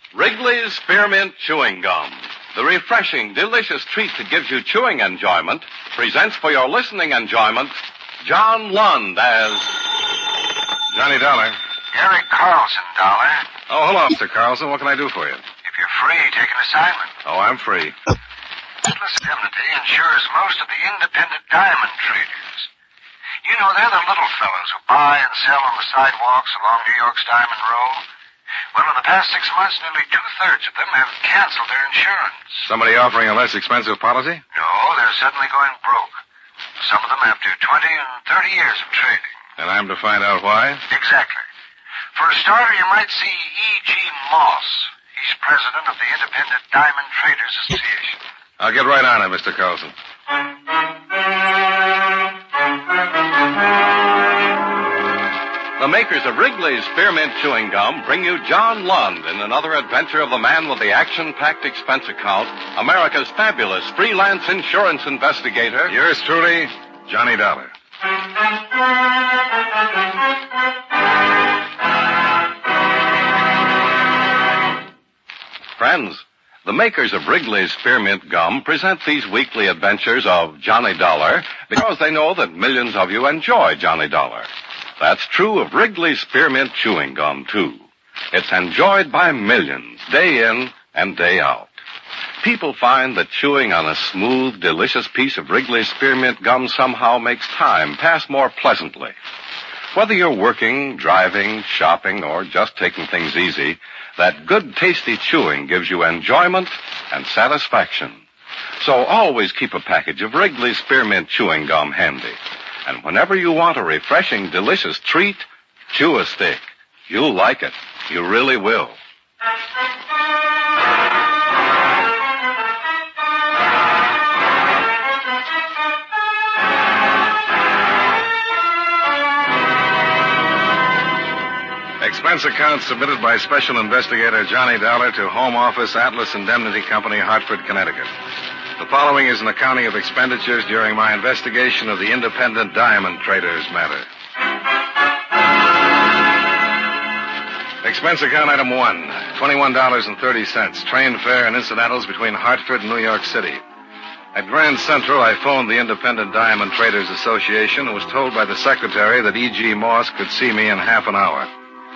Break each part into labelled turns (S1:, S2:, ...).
S1: Wrigley's Spearmint Chewing Gum, the refreshing, delicious treat that gives you chewing enjoyment, presents for your listening enjoyment John Lund as
S2: Johnny Dollar.
S3: Gary Carlson, Dollar.
S2: Oh, hello, Mr. Carlson. What can I do for you?
S3: If you're free, take an assignment.
S2: Oh, I'm free.
S3: Atlas Indemnity insures most of the independent diamond traders. You know, they're the little fellows who buy and sell on the sidewalks along New York's Diamond Row. Well, in the past 6 months, nearly 2/3 of them have canceled their insurance.
S2: Somebody offering a less expensive policy?
S3: No, they're suddenly going broke. Some of them after 20 and 30 years of trading.
S2: And I'm to find out why?
S3: Exactly. For a starter, you might see E.G. Moss. He's president of the Independent Diamond Traders Association.
S2: I'll get right on it, Mr. Carlson.
S1: the makers of Wrigley's Spearmint Chewing Gum bring you John Lund in another adventure of the man with the action-packed expense account, America's fabulous freelance insurance investigator.
S2: Yours truly, Johnny Dollar.
S1: Friends, the makers of Wrigley's Spearmint Gum present these weekly adventures of Johnny Dollar because they know that millions of you enjoy Johnny Dollar. That's true of Wrigley's Spearmint Chewing Gum, too. It's enjoyed by millions, day in and day out. People find that chewing on a smooth, delicious piece of Wrigley's Spearmint Gum somehow makes time pass more pleasantly. Whether you're working, driving, shopping, or just taking things easy, that good, tasty chewing gives you enjoyment and satisfaction. So always keep a package of Wrigley's Spearmint Chewing Gum handy. And whenever you want a refreshing, delicious treat, chew a stick. You'll like it. You really will.
S2: Expense account submitted by Special Investigator Johnny Dollar to Home Office, Atlas Indemnity Company, Hartford, Connecticut. The following is an accounting of expenditures during my investigation of the independent diamond traders matter. Expense account item 1, $21.30, train fare and incidentals between Hartford and New York City. At Grand Central, I phoned the Independent Diamond Traders Association and was told by the secretary that E.G. Moss could see me in half an hour.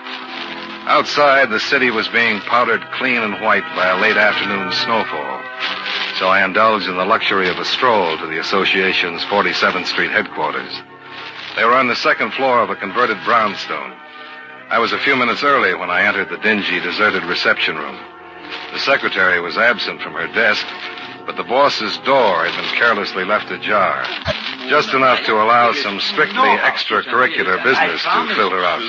S2: Outside, the city was being powdered clean and white by a late afternoon snowfall, so I indulged in the luxury of a stroll to the association's 47th Street headquarters. They were on the second floor of a converted brownstone. I was a few minutes early when I entered the dingy, deserted reception room. The secretary was absent from her desk, but the boss's door had been carelessly left ajar, just enough to allow some strictly extracurricular business to filter out.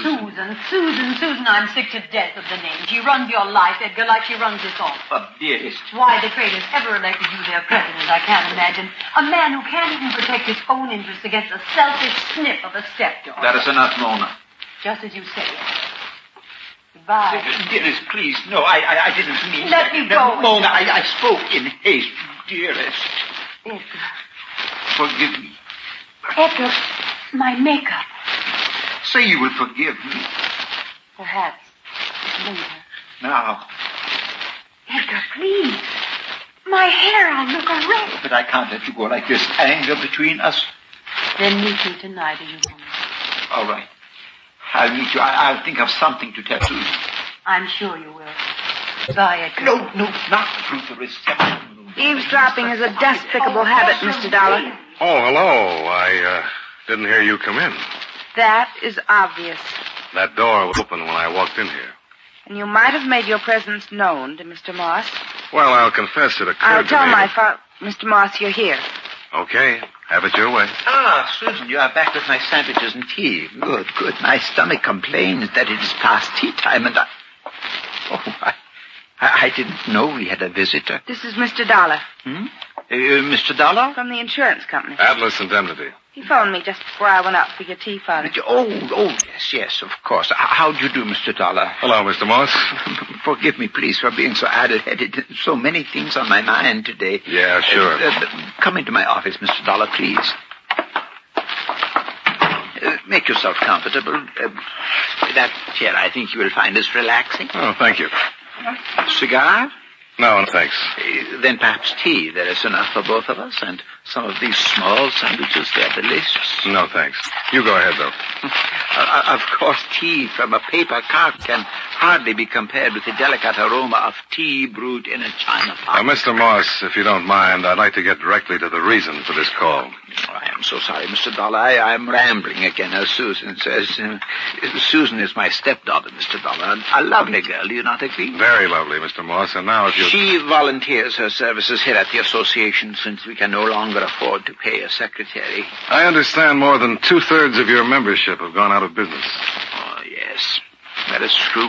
S4: Susan, I'm sick to death of the name. She runs your life, Edgar, like she runs this office.
S5: But, dearest.
S4: Why the traders ever elected you their president, I can't imagine. A man who can't even protect his own interests against a selfish snip of a stepdaughter.
S5: That is enough, Mona.
S4: Just as you say it. Goodbye.
S5: Dearest, please. No, I didn't mean
S4: Let me go.
S5: Mona, I spoke in haste. Dearest.
S4: Edgar.
S5: Forgive me.
S4: Edgar, my makeup.
S5: Say you will forgive me.
S4: Perhaps later.
S5: Now.
S4: Edgar, please. My hair, I'll look a wreck.
S5: But I can't let you go like this. Anger between us.
S4: Then meet me tonight, or you won't.
S5: All right. I'll meet you. I'll think of something to tell you.
S4: I'm sure you will. Goodbye, Edgar.
S5: No, not through the reception.
S6: Eavesdropping is a despicable habit, Mr. Dollar.
S2: Oh, hello. I didn't hear you come in.
S6: That is obvious.
S2: That door was open when I walked in here.
S6: And you might have made your presence known to Mr. Moss.
S2: Well, I'll confess it occurred
S6: I'll
S2: to
S6: tell
S2: me.
S6: my father, Mr. Moss, you're here.
S2: Okay, have it your way.
S5: Ah, Susan, you are back with my sandwiches and tea. Good. My stomach complains that it is past tea time and I didn't know we had a visitor.
S6: This is Mr. Dollar.
S5: Mr. Dollar?
S6: From the insurance company.
S2: Atlas Indemnity.
S6: He phoned me just before I went out for your tea, Father.
S5: Yes, of course. How do you do, Mr. Dollar?
S2: Hello, Mr. Moss.
S5: Forgive me, please, for being so addle-headed. So many things on my mind today.
S2: Yeah, sure.
S5: Come into my office, Mr. Dollar, please. Make yourself comfortable. That chair, I think you will find is relaxing.
S2: Oh, thank you.
S5: Cigar?
S2: No, thanks.
S5: Then perhaps tea. There is enough for both of us. And some of these small sandwiches, they're delicious.
S2: No, thanks. You go ahead, though.
S5: Of course, tea from a paper cup can hardly be compared with the delicate aroma of tea brewed in a china pot.
S2: Now, Mr. Moss, if you don't mind, I'd like to get directly to the reason for this call.
S5: Oh, I am so sorry, Mr. Dollar. I'm rambling again, as Susan says. Susan is my stepdaughter, Mr. Dollar. A lovely girl, do you not agree?
S2: Very lovely, Mr. Moss. And now if you...
S5: She volunteers her services here at the association since we can no longer afford to pay a secretary.
S2: I understand more than 2/3 of your membership have gone out of business.
S5: Oh, yes. That is true.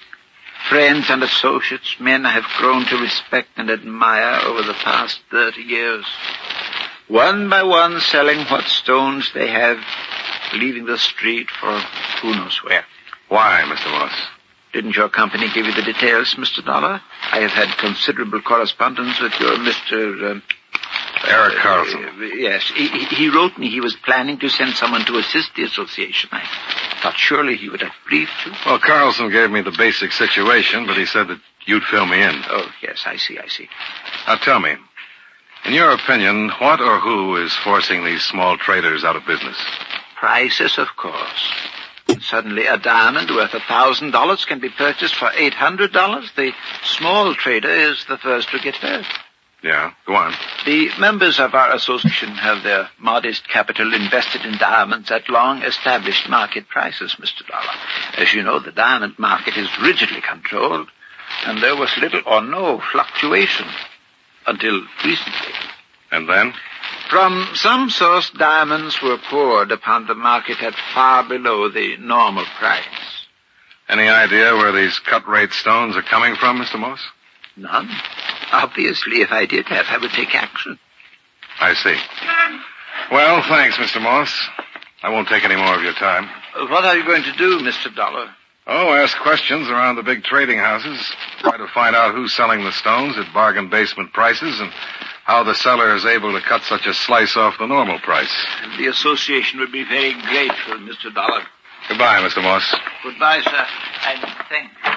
S5: Friends and associates, men I have grown to respect and admire over the past 30 years. One by one selling what stones they have, leaving the street for who knows where.
S2: Why, Mr. Moss?
S5: Didn't your company give you the details, Mr. Dollar? I have had considerable correspondence with your Mr.
S2: Eric Carlson.
S5: Yes. He wrote me he was planning to send someone to assist the association. I thought surely he would have briefed you.
S2: Well, Carlson gave me the basic situation, but he said that you'd fill me in.
S5: Oh, yes, I see.
S2: Now tell me, in your opinion, what or who is forcing these small traders out of business?
S5: Prices, of course. Suddenly a diamond worth $1,000 can be purchased for $800. The small trader is the first to get hurt.
S2: Yeah, go on.
S5: The members of our association have their modest capital invested in diamonds at long-established market prices, Mr. Dollar. As you know, the diamond market is rigidly controlled, and there was little or no fluctuation until recently.
S2: And then?
S5: From some source, diamonds were poured upon the market at far below the normal price.
S2: Any idea where these cut-rate stones are coming from, Mr. Moss?
S5: None. Obviously, if I did have, I would take action.
S2: I see. Well, thanks, Mr. Moss. I won't take any more of your time.
S5: What are you going to do, Mr. Dollar?
S2: Oh, ask questions around the big trading houses. Try to find out who's selling the stones at bargain basement prices and how the seller is able to cut such a slice off the normal price.
S5: The association would be very grateful, Mr. Dollar.
S2: Goodbye, Mr. Moss.
S5: Goodbye, sir. And thank you.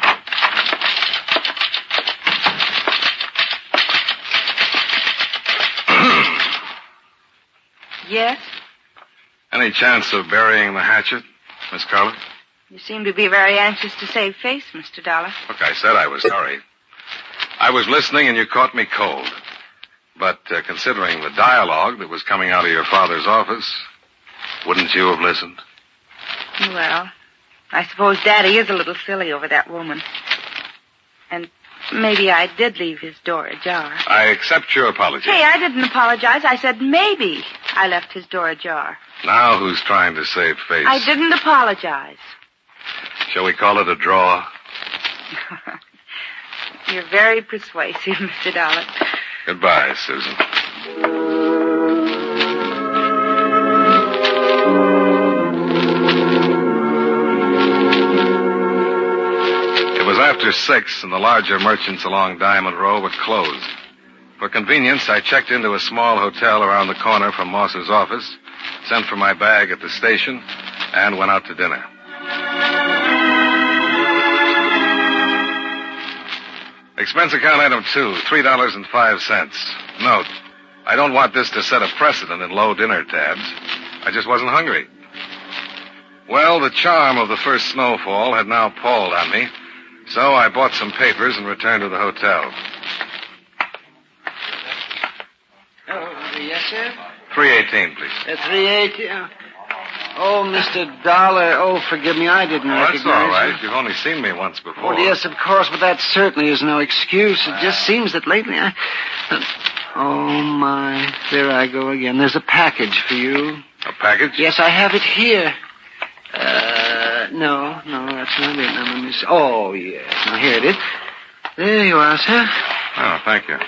S6: Yes?
S2: Any chance of burying the hatchet, Miss Carlin?
S6: You seem to be very anxious to save face, Mr. Dollar.
S2: Look, I said I was sorry. I was listening and you caught me cold. But considering the dialogue that was coming out of your father's office, wouldn't you have listened?
S6: Well, I suppose Daddy is a little silly over that woman. And maybe I did leave his door ajar.
S2: I accept your apology.
S6: Hey, I didn't apologize. I said maybe I left his door ajar.
S2: Now who's trying to save face?
S6: I didn't apologize.
S2: Shall we call it a draw?
S6: You're very persuasive, Mr. Dollar.
S2: Goodbye, Susan. It was after 6, and the larger merchants along Diamond Row were closed. For convenience, I checked into a small hotel around the corner from Moss's office, sent for my bag at the station, and went out to dinner. Expense account item 2, $3.05. Note, I don't want this to set a precedent in low dinner tabs. I just wasn't hungry. Well, the charm of the first snowfall had now palled on me, so I bought some papers and returned to the hotel.
S7: Oh, yes, sir?
S2: 318, please.
S7: 380. Oh, Mr. Dollar. Oh, forgive me. I didn't recognize
S2: That's all right.
S7: you.
S2: You've only seen me once before.
S7: Oh, yes, of course, but that certainly is no excuse. It just seems that lately Oh, my. There I go again. There's a package for you.
S2: A package?
S7: Yes, I have it here. No, that's not it. Now, let me see. Oh, yes. Now, here it is. There you are, sir.
S2: Oh, thank you.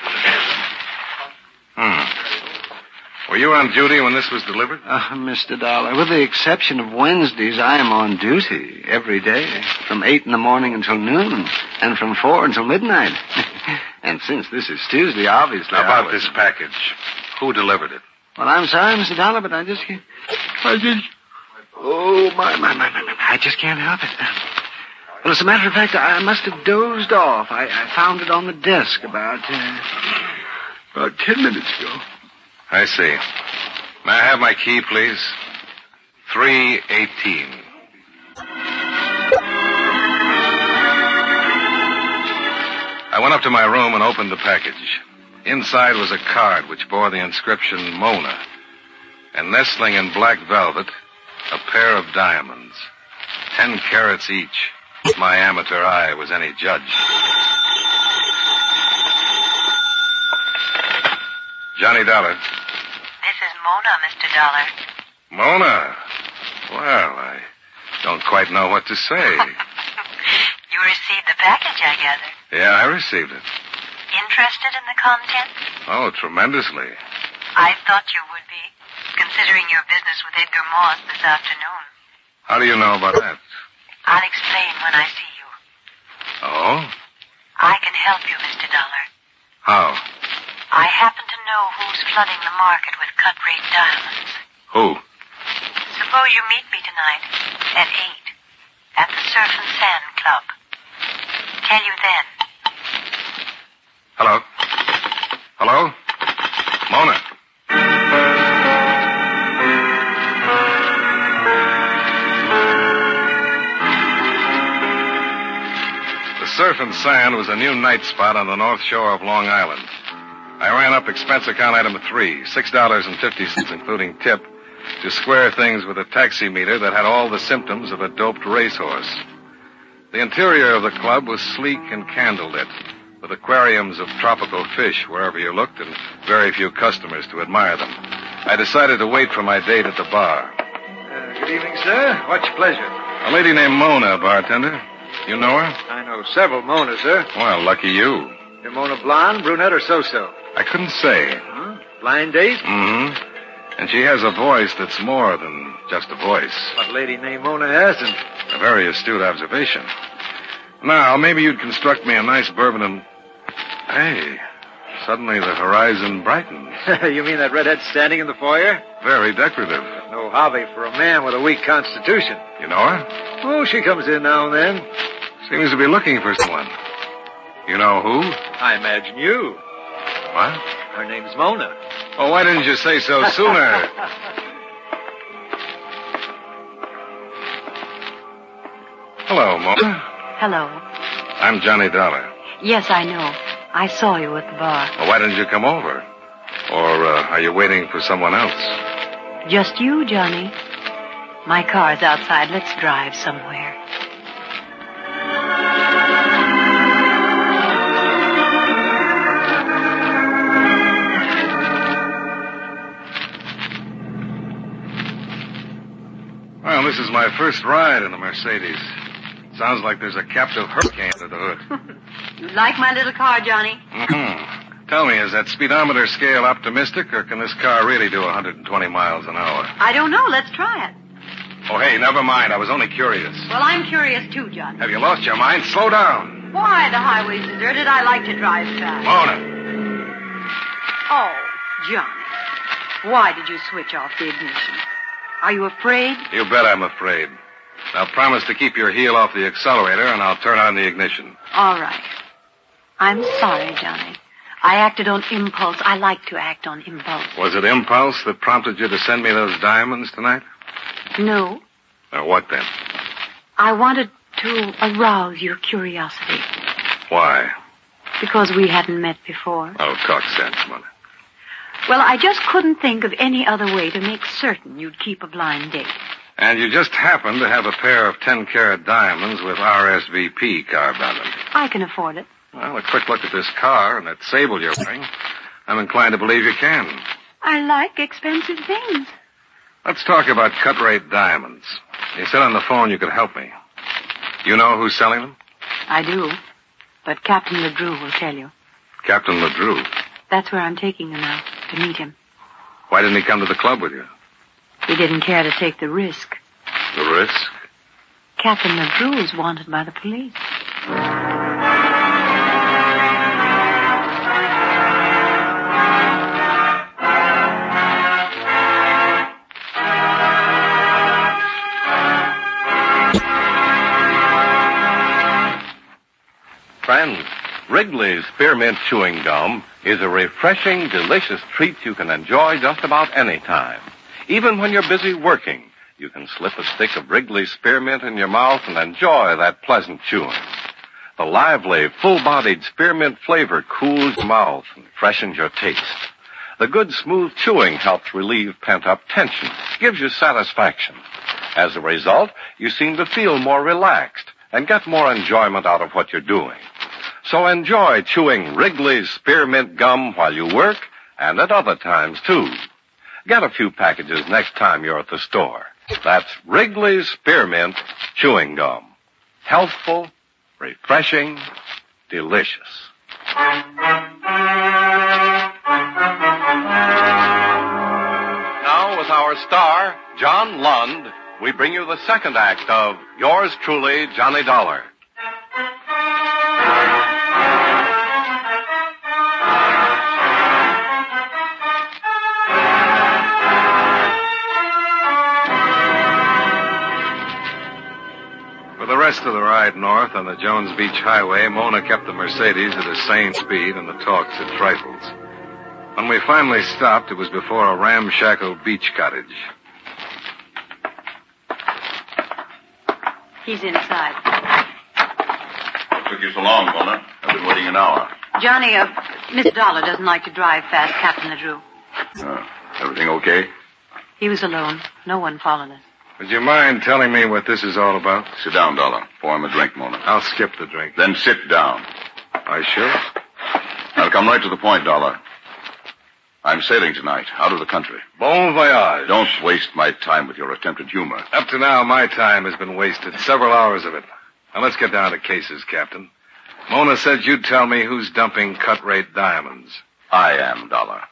S2: Were you on duty when this was delivered?
S7: Mr. Dollar, with the exception of Wednesdays, I am on duty every day, from 8 in the morning until noon, and from 4 until midnight. And since this is Tuesday, obviously...
S2: How about this package? Who delivered it?
S7: Well, I'm sorry, Mr. Dollar, but I just can't... Oh, my. I just can't help it. Well, as a matter of fact, I must have dozed off. I found it on the desk about 10 minutes ago.
S2: I see. May I have my key, please? 318. I went up to my room and opened the package. Inside was a card which bore the inscription Mona. And nestling in black velvet, a pair of diamonds. 10 carats each. If my amateur eye was any judge. Johnny Dollar.
S8: This is Mona, Mr. Dollar.
S2: Mona? Well, I don't quite know what to say.
S8: You received the package, I gather.
S2: Yeah, I received it.
S8: Interested in the contents?
S2: Oh, tremendously.
S8: I thought you would be, considering your business with Edgar Moss this afternoon.
S2: How do you know about that?
S8: I'll explain when I see you.
S2: Oh?
S8: I can help you, Mr. Dollar.
S2: How?
S8: I happen to know who's flooding the market with cut-rate diamonds.
S2: Who?
S8: Suppose you meet me tonight at 8 at the Surf and Sand Club. Tell you then.
S2: Hello? Hello? Mona. The Surf and Sand was a new night spot on the north shore of Long Island. I ran up expense account item 3, $6.50, including tip, to square things with a taximeter that had all the symptoms of a doped racehorse. The interior of the club was sleek and candlelit, with aquariums of tropical fish wherever you looked and very few customers to admire them. I decided to wait for my date at the bar.
S9: Good evening, sir. What's your pleasure?
S2: A lady named Mona, bartender. You know her?
S9: I know several Monas, sir.
S2: Well, lucky you.
S9: Your Mona blonde, brunette, or so-so?
S2: I couldn't say.
S9: Huh? Blind date?
S2: Mm-hmm. And she has a voice that's more than just a voice.
S9: What lady named Mona hasn't?
S2: A very astute observation. Now, maybe you'd construct me a nice bourbon and... Hey, suddenly the horizon brightens.
S9: You mean that redhead standing in the foyer?
S2: Very decorative.
S9: No hobby for a man with a weak constitution.
S2: You know her?
S9: Oh, she comes in now and then.
S2: Seems to be looking for someone. You know who?
S9: I imagine you.
S2: What?
S9: Her name's Mona.
S2: Oh, why didn't you say so sooner? Hello, Mona.
S4: Hello.
S2: I'm Johnny Dollar.
S4: Yes, I know. I saw you at the bar.
S2: Well, why didn't you come over? Or are you waiting for someone else?
S4: Just you, Johnny. My car's outside. Let's drive somewhere.
S2: Well, this is my first ride in a Mercedes. Sounds like there's a captive hurricane under the hood.
S4: You like my little car, Johnny?
S2: Mm-hmm. Tell me, is that speedometer scale optimistic, or can this car really do 120 miles an hour?
S4: I don't know. Let's try it.
S2: Oh, hey, never mind. I was only curious.
S4: Well, I'm curious too, Johnny.
S2: Have you lost your mind? Slow down.
S4: Why? The highway's deserted. I like to drive fast.
S2: Mona.
S4: Oh, Johnny. Why did you switch off the ignition? Are you afraid?
S2: You bet I'm afraid. Now promise to keep your heel off the accelerator, and I'll turn on the ignition.
S4: All right. I'm sorry, Johnny. I acted on impulse. I like to act on impulse.
S2: Was it impulse that prompted you to send me those diamonds tonight?
S4: No.
S2: What then?
S4: I wanted to arouse your curiosity.
S2: Why?
S4: Because we hadn't met before.
S2: Oh, talk sense, Mona.
S4: Well, I just couldn't think of any other way to make certain you'd keep a blind date.
S2: And you just happen to have a pair of 10-carat diamonds with RSVP carved on them.
S4: I can afford it.
S2: Well, a quick look at this car and that sable you're wearing, I'm inclined to believe you can.
S4: I like expensive things.
S2: Let's talk about cut-rate diamonds. You said on the phone you could help me. You know who's selling them?
S4: I do. But Captain LeDrew will tell you.
S2: Captain LeDrew?
S4: That's where I'm taking you now, to meet him.
S2: Why didn't he come to the club with you?
S4: He didn't care to take the risk.
S2: The risk?
S4: Captain LeDrew is wanted by the police.
S1: friends, Wrigley's Spearmint Chewing Gum is a refreshing, delicious treat you can enjoy just about any time. Even when you're busy working, you can slip a stick of Wrigley's Spearmint in your mouth and enjoy that pleasant chewing. The lively, full-bodied spearmint flavor cools your mouth and freshens your taste. The good, smooth chewing helps relieve pent-up tension, gives you satisfaction. As a result, you seem to feel more relaxed and get more enjoyment out of what you're doing. So enjoy chewing Wrigley's Spearmint Gum while you work and at other times, too. Get a few packages next time you're at the store. That's Wrigley's Spearmint Chewing Gum. Healthful, refreshing, delicious. Now, with our star, John Lund, we bring you the second act of Yours Truly, Johnny Dollar.
S2: For the rest of the ride north on the Jones Beach Highway, Mona kept the Mercedes at a sane speed and the talks at trifles. When we finally stopped, it was before a ramshackle beach cottage.
S4: He's inside.
S10: What took you so long, Mona? I've been waiting an hour.
S4: Johnny, Mr. Dollar doesn't like to drive fast, Captain LeDrew.
S10: Everything okay?
S4: He was alone. No one followed us.
S2: Would you mind telling me what this is all about?
S10: Sit down, Dollar. Pour him a drink, Mona.
S2: I'll skip the drink.
S10: Then sit down.
S2: I sure?
S10: I'll come right to the point, Dollar. I'm sailing tonight, out of the country.
S2: Bon voyage.
S10: Don't waste my time with your attempted humor.
S2: Up to now, my time has been wasted. Several hours of it. Now, let's get down to cases, Captain. Mona said you'd tell me who's dumping cut-rate diamonds.
S10: I am, Dollar.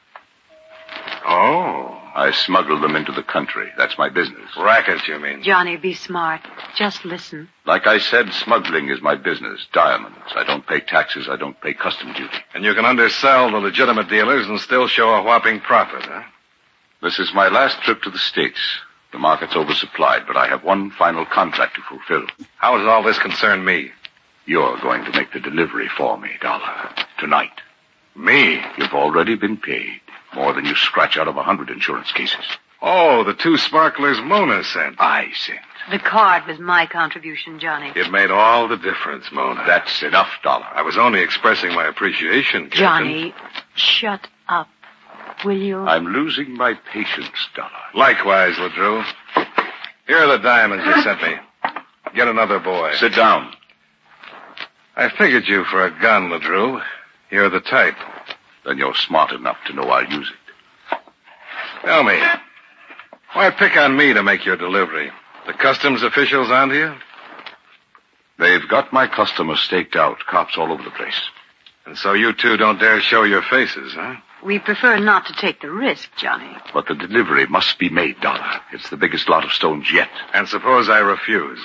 S2: Oh.
S10: I smuggled them into the country. That's my business.
S2: Racket, you mean?
S4: Johnny, be smart. Just listen.
S10: Like I said, smuggling is my business. Diamonds. I don't pay taxes. I don't pay custom duty.
S2: And you can undersell the legitimate dealers and still show a whopping profit, huh?
S10: This is my last trip to the States. The market's oversupplied, but I have one final contract to fulfill.
S2: How does all this concern me?
S10: You're going to make the delivery for me, Dollar. Tonight.
S2: Me?
S10: You've already been paid. More than you scratch out of 100 insurance cases.
S2: Oh, the 2 sparklers Mona sent.
S10: I sent.
S4: The card was my contribution, Johnny.
S2: It made all the difference, Mona.
S10: That's enough, Dollar.
S2: I was only expressing my appreciation, Captain.
S4: Johnny, shut up. Will you?
S10: I'm losing my patience, Dollar.
S2: Likewise, LeDrew. Here are the diamonds you sent me. Get another boy.
S10: Sit down.
S2: I figured you for a gun, LeDrew. You're the type.
S10: Then you're smart enough to know I'll use it.
S2: Tell me, why pick on me to make your delivery? The customs officials onto you?
S10: They've got my customers staked out, cops all over the place.
S2: And so you two don't dare show your faces, huh?
S4: We prefer not to take the risk, Johnny.
S10: But the delivery must be made, Dollar. It's the biggest lot of stones yet.
S2: And suppose I refuse?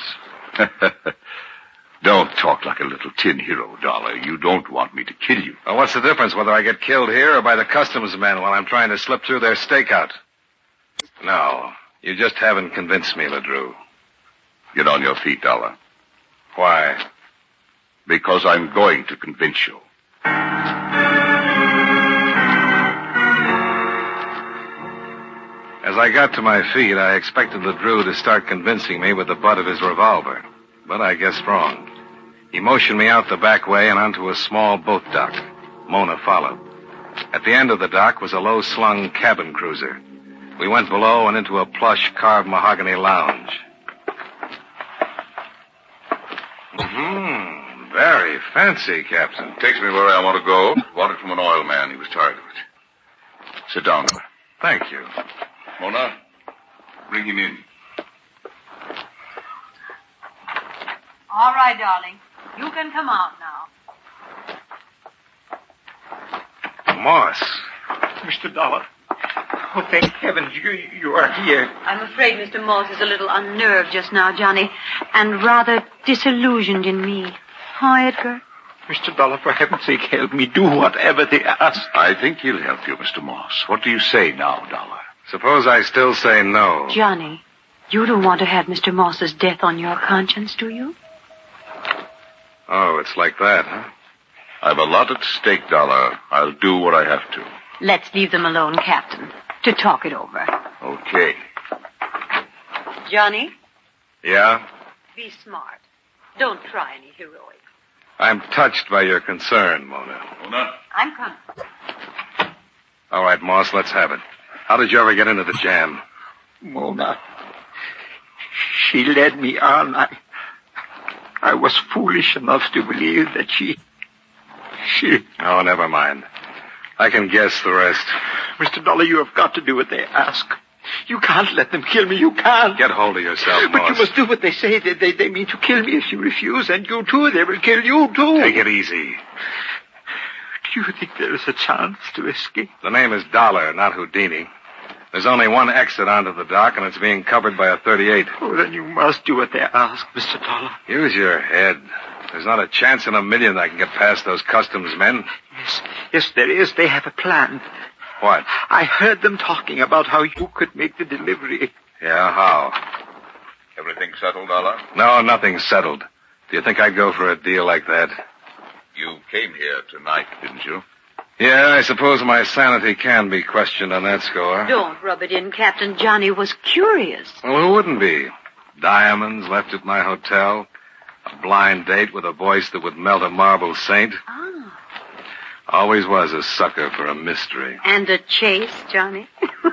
S10: Don't talk like a little tin hero, Dollar. You don't want me to kill you.
S2: Well, what's the difference whether I get killed here or by the customs men while I'm trying to slip through their stakeout? No, you just haven't convinced me, LeDrew.
S10: Get on your feet, Dollar.
S2: Why?
S10: Because I'm going to convince you.
S2: As I got to my feet, I expected LeDrew to start convincing me with the butt of his revolver. But I guessed wrong. He motioned me out the back way and onto a small boat dock. Mona followed. At the end of the dock was a low-slung cabin cruiser. We went below and into a plush carved mahogany lounge. Very fancy, Captain.
S10: Takes me where I want to go. Bought it from an oil man. He was tired of it. Sit down, Dollar.
S2: Thank you.
S10: Mona, bring him in.
S4: All right, darling. You can come out now.
S2: Moss.
S5: Mr. Dollar. Oh, thank heavens you are here.
S4: I'm afraid Mr. Moss is a little unnerved just now, Johnny, and rather disillusioned in me. Huh, Edgar?
S5: Mr. Dollar, for heaven's sake, help me. Do whatever they ask.
S10: I think he'll help you, Mr. Moss. What do you say now, Dollar?
S2: Suppose I still say no.
S4: Johnny, you don't want to have Mr. Moss's death on your conscience, do you?
S2: Oh, it's like that, huh?
S10: I've a lot at stake, Dollar. I'll do what I have to.
S4: Let's leave them alone, Captain, to talk it over.
S10: Okay.
S4: Johnny,
S2: Yeah?
S4: be smart. Don't try any heroics.
S2: I'm touched by your concern, Mona.
S10: Mona?
S4: I'm coming.
S2: All right, Moss, let's have it. How did you ever get into the jam?
S5: Mona, she led me on. I was foolish enough to believe that she...
S2: Oh, never mind. I can guess the rest.
S5: Mr. Dollar, you have got to do what they ask. You can't let them kill me. You can't.
S2: Get hold of yourself,
S5: But
S2: Moss.
S5: you must do what they say. They mean to kill me if you refuse, and you too. They will kill you too.
S2: Take it easy.
S5: Do you think there is a chance to escape?
S2: The name is Dollar, not Houdini. There's only one exit onto the dock, and it's being covered by a 38.
S5: Oh, then you must do what they ask, Mr. Dollar.
S2: Use your head. There's not a chance in a million that I can get past those customs men.
S5: Yes, there is. They have a plan.
S2: What?
S5: I heard them talking about how you could make the delivery.
S2: Yeah, how?
S10: Everything settled, Dollar?
S2: No, nothing's settled. Do you think I'd go for a deal like that?
S10: You came here tonight, didn't you?
S2: Yeah, I suppose my sanity can be questioned on that score.
S4: Don't rub it in, Captain. Johnny was curious.
S2: Well, who wouldn't be? Diamonds left at my hotel. A blind date with a voice that would melt a marble saint.
S4: Ah.
S2: Always was a sucker for a mystery.
S4: And a chase, Johnny.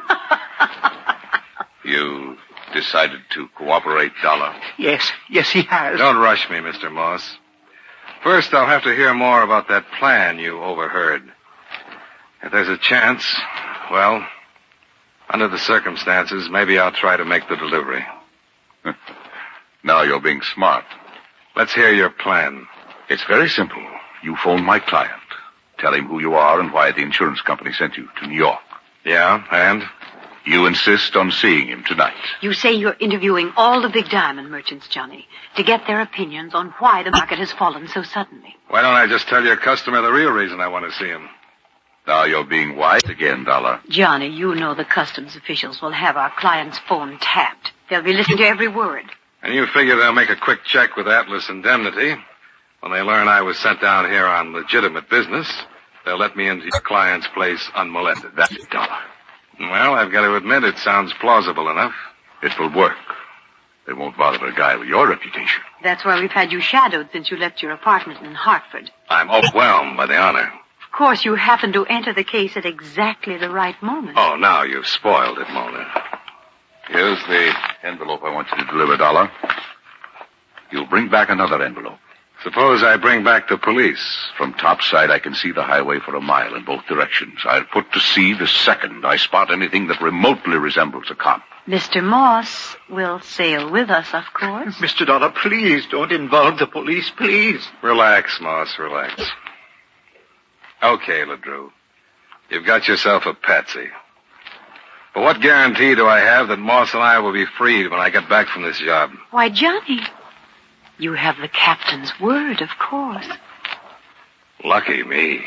S10: You decided to cooperate, Dollar?
S5: Yes, he has.
S2: Don't rush me, Mr. Moss. First, I'll have to hear more about that plan you overheard. If there's a chance, well, under the circumstances, maybe I'll try to make the delivery.
S10: Now you're being smart.
S2: Let's hear your plan.
S10: It's very simple. You phone my client. Tell him who you are and why the insurance company sent you to New York.
S2: Yeah, and?
S10: You insist on seeing him tonight.
S4: You say you're interviewing all the big diamond merchants, Johnny, to get their opinions on why the market has fallen so suddenly.
S2: Why don't I just tell your customer the real reason I want to see him?
S10: Now you're being wise again, Dollar.
S4: Johnny, you know the customs officials will have our client's phone tapped. They'll be listening to every word.
S2: And you figure they'll make a quick check with Atlas Indemnity. When they learn I was sent down here on legitimate business, they'll let me into your client's place unmolested. That's it, Dollar. Well, I've got to admit it sounds plausible enough.
S10: It will work. They won't bother a guy with your reputation.
S4: That's why we've had you shadowed since you left your apartment in Hartford.
S2: I'm overwhelmed by the honor.
S4: Of course, you happened to enter the case at exactly the right moment.
S2: Oh, now you've spoiled it, Mona.
S10: Here's the envelope I want you to deliver, Dollar. You'll bring back another envelope.
S2: Suppose I bring back the police.
S10: From topside, I can see the highway for a mile in both directions. I'll put to sea the second I spot anything that remotely resembles a cop.
S4: Mr. Moss will sail with us, of course.
S5: Mr. Dollar, please don't involve the police, please.
S2: Relax, Moss, relax. Okay, LeDrew. You've got yourself a patsy. But what guarantee do I have that Moss and I will be freed when I get back from this job?
S4: Why, Johnny, you have the captain's word, of course.
S2: Lucky me.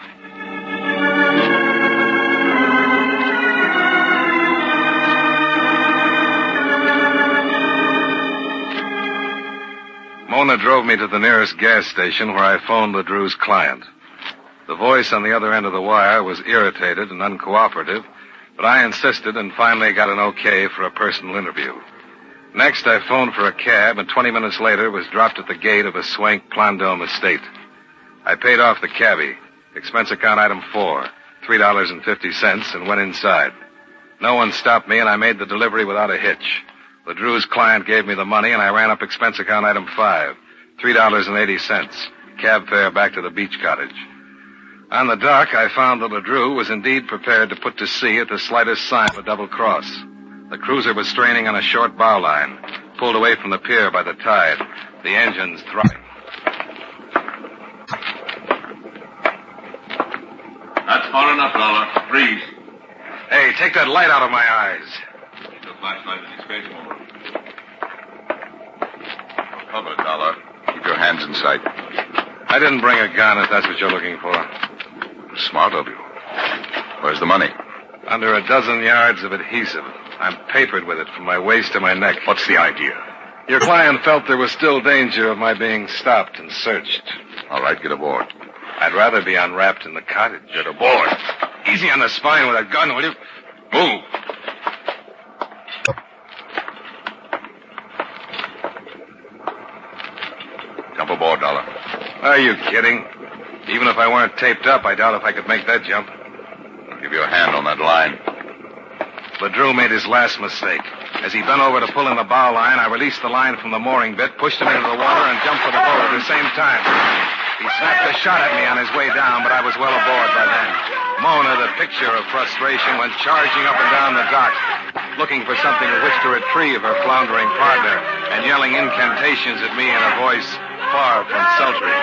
S2: Mona drove me to the nearest gas station where I phoned LeDrew's client. The voice on the other end of the wire was irritated and uncooperative, but I insisted and finally got an okay for a personal interview. Next, I phoned for a cab, and 20 minutes later was dropped at the gate of a swank Plandome estate. I paid off the cabbie, expense account item 4, $3.50, and went inside. No one stopped me, and I made the delivery without a hitch. LeDrew's client gave me the money, and I ran up expense account item 5, $3.80, cab fare back to the beach cottage. On the dock, I found that LeDrew was indeed prepared to put to sea at the slightest sign of a double cross. The cruiser was straining on a short bow line, pulled away from the pier by the tide, the engines throbbing.
S10: That's far enough, Dollar. Freeze.
S2: Hey, take that light out of my eyes.
S10: The flashlight in his face, Moore. Cover, Dollar. Keep your hands in sight.
S2: I didn't bring a gun, if that's what you're looking for.
S10: Smart of you. Where's the money?
S2: Under a dozen yards of adhesive. I'm papered with it from my waist to my neck.
S10: What's the idea?
S2: Your client felt there was still danger of my being stopped and searched.
S10: All right, get aboard.
S2: I'd rather be unwrapped in the cottage.
S10: Get aboard.
S2: Easy on the spine with a gun, will you?
S10: Move. Jump aboard, Dollar.
S2: Are you kidding? Even if I weren't taped up, I doubt if I could make that jump.
S10: I'll give you a hand on that line.
S2: LeDrew made his last mistake. As he bent over to pull in the bow line, I released the line from the mooring bit, pushed him into the water, and jumped for the boat at the same time. He snapped a shot at me on his way down, but I was well aboard by then. Mona, the picture of frustration, went charging up and down the dock, looking for something with which to retrieve her floundering partner, and yelling incantations at me in a voice far from sultry.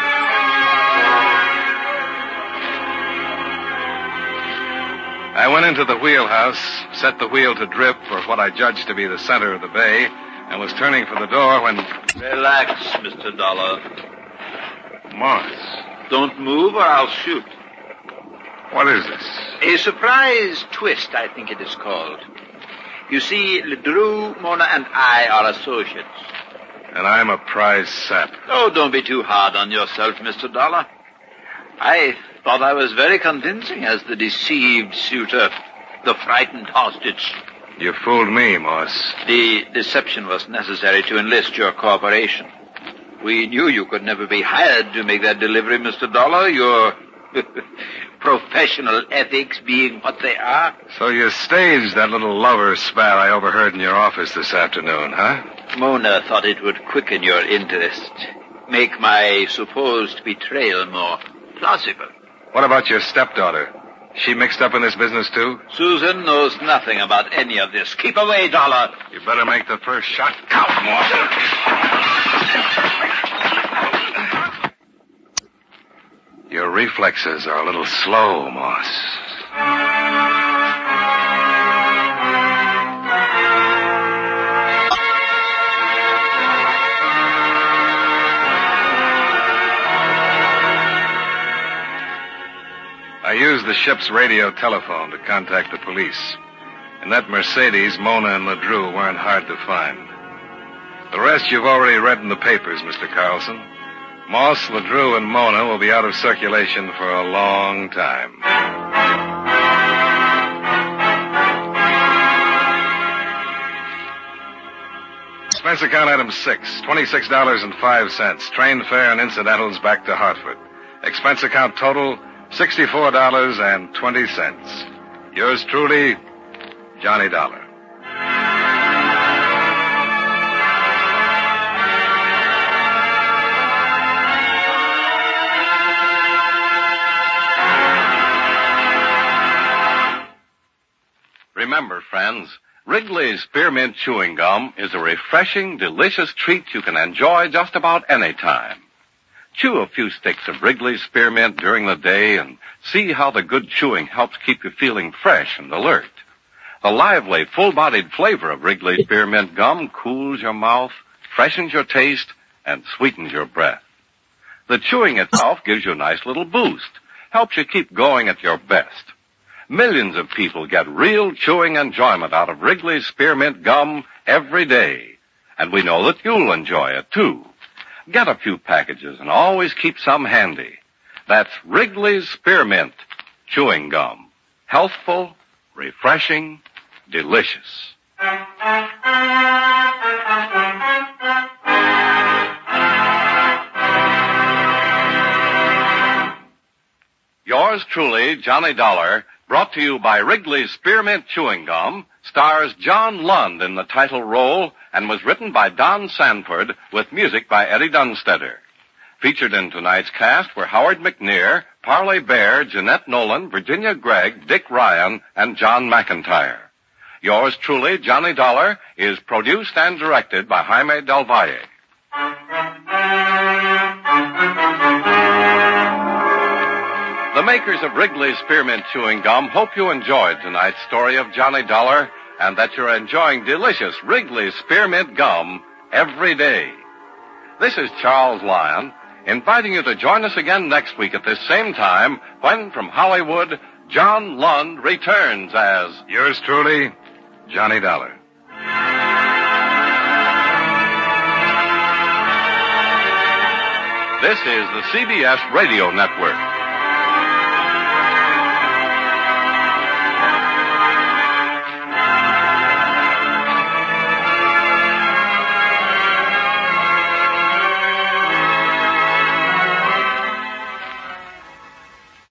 S2: I went into the wheelhouse, set the wheel to drip for what I judged to be the center of the bay, and was turning for the door when...
S5: Relax, Mr. Dollar.
S2: Moss.
S5: Don't move or I'll shoot.
S2: What is this?
S5: A surprise twist, I think it is called. You see, LeDrew, Mona, and I are associates.
S2: And I'm a prize sap.
S5: Oh, don't be too hard on yourself, Mr. Dollar. I thought I was very convincing as the deceived suitor, the frightened hostage.
S2: You fooled me, Moss.
S5: The deception was necessary to enlist your cooperation. We knew you could never be hired to make that delivery, Mr. Dollar, your professional ethics being what they are.
S2: So you staged that little lover spat I overheard in your office this afternoon, huh?
S5: Mona thought it would quicken your interest, make my supposed betrayal more plausible.
S2: What about your stepdaughter? She mixed up in this business, too?
S5: Susan knows nothing about any of this. Keep away, Dollar.
S2: You better make the first shot count, Moss. Your reflexes are a little slow, Moss. I used the ship's radio telephone to contact the police. In that Mercedes, Mona and LeDrew weren't hard to find. The rest you've already read in the papers, Mr. Carlson. Moss, LeDrew, and Mona will be out of circulation for a long time. Expense account item 6, $26.05. Train fare and incidentals back to Hartford. Expense account total, $64.20. Yours truly, Johnny Dollar.
S1: Remember, friends, Wrigley's Spearmint Chewing Gum is a refreshing, delicious treat you can enjoy just about any time. Chew a few sticks of Wrigley's Spearmint during the day and see how the good chewing helps keep you feeling fresh and alert. The lively, full-bodied flavor of Wrigley's Spearmint Gum cools your mouth, freshens your taste, and sweetens your breath. The chewing itself gives you a nice little boost, helps you keep going at your best. Millions of people get real chewing enjoyment out of Wrigley's Spearmint Gum every day. And we know that you'll enjoy it, too. Get a few packages and always keep some handy. That's Wrigley's Spearmint Chewing Gum. Healthful, refreshing, delicious. Yours truly, Johnny Dollar, brought to you by Wrigley's Spearmint Chewing Gum, stars John Lund in the title role and was written by Don Sanford with music by Eddie Dunstetter. Featured in tonight's cast were Howard McNear, Parley Bear, Jeanette Nolan, Virginia Gregg, Dick Ryan, and John McIntyre. Yours truly, Johnny Dollar, is produced and directed by Jaime Del Valle. The makers of Wrigley's Spearmint Chewing Gum hope you enjoyed tonight's story of Johnny Dollar and that you're enjoying delicious Wrigley's Spearmint Gum every day. This is Charles Lyon, inviting you to join us again next week at this same time when, from Hollywood, John Lund returns as...
S2: Yours truly, Johnny Dollar.
S1: This is the CBS Radio Network.